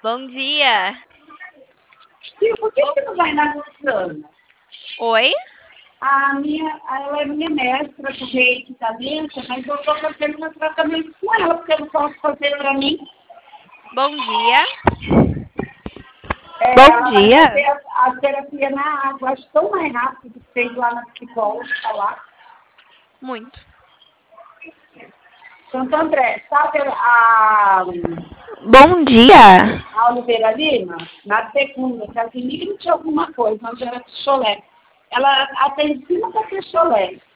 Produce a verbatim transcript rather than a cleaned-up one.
Bom dia. Tio, por que você não vai na Luciana? Oi? A minha, ela é minha mestra do reiki da dentro, mas eu estou fazendo meu tratamento com ela, porque eu não posso fazer para mim. Bom dia. É, Bom ela vai dia. fazer a, a terapia na água, acho tão mais rápido que fez lá na psicóloga, tá lá. Muito. Santo André, sabe a, Bom dia. a Oliveira Lima? Na segunda, que a Avenida tinha alguma coisa, onde era Picholé. Ela atende em cima da Picholé.